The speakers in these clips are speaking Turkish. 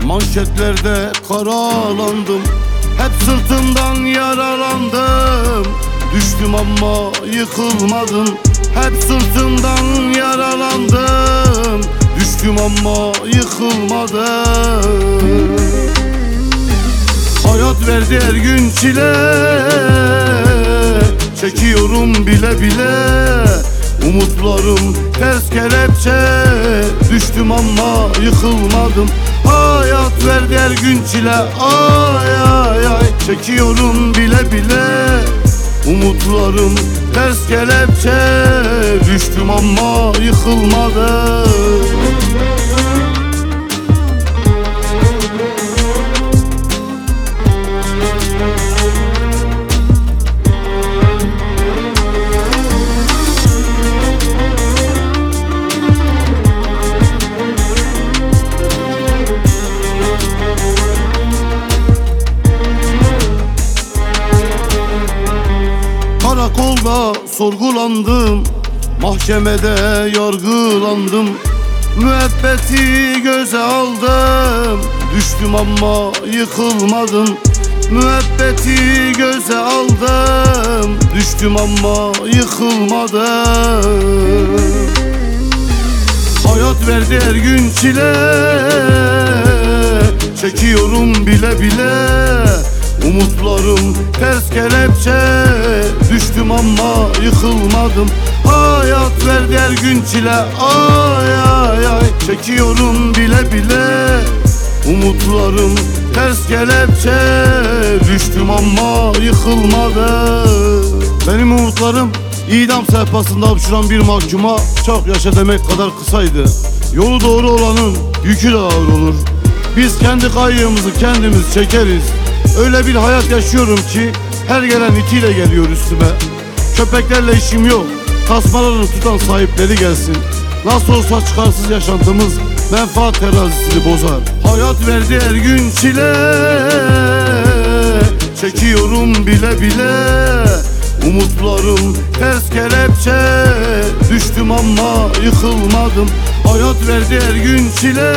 Manşetlerde karalandım, hep sırtımdan yaralandım. Düştüm ama yıkılmadım, hep sırtımdan yaralandım. Düştüm ama yıkılmadım. Hayat verdi her gün çile, çekiyorum bile bile. Umutlarım ters kelepçe, düştüm ama yıkılmadım. Hayat verdi her gün çile, ay ay ay, çekiyorum bile bile. Umutlarım ters kelepçe, düştüm ama yıkılmadım. Karakolda sorgulandım, mahkemede yargılandım. Müebbeti göze aldım, düştüm ama yıkılmadım. Müebbeti göze aldım, düştüm ama yıkılmadım. Hayat verdi her gün çile, çekiyorum bile bile. Umutlarım ters kelepçe, düştüm ama yıkılmadım. Hayat verdi her gün çile, ay ay ay, çekiyorum bile bile. Umutlarım ters kelepçe, düştüm ama yıkılmadım. Benim umutlarım idam sehpasında hapşuran bir mahkuma çok yaşa demek kadar kısaydı. Yolu doğru olanın yükü de ağır olur. Biz kendi kayyığımızı kendimiz çekeriz. Öyle bir hayat yaşıyorum ki her gelen itiyle geliyor üstüme. Köpeklerle işim yok, tasmalarını tutan sahipleri gelsin. Nasıl olsa çıkarsız yaşantımız menfaat terazisini bozar. Hayat verdi her gün çile, çekiyorum bile bile. Umutlarım ters kelepçe, düştüm ama yıkılmadım. Hayat verdi her gün çile,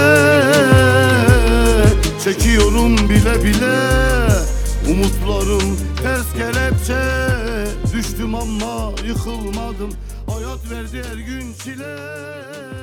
çekiyorum bile bile. Umutlarım ters kelepçe, düştüm ama yıkılmadım. Hayat verdi her gün çile.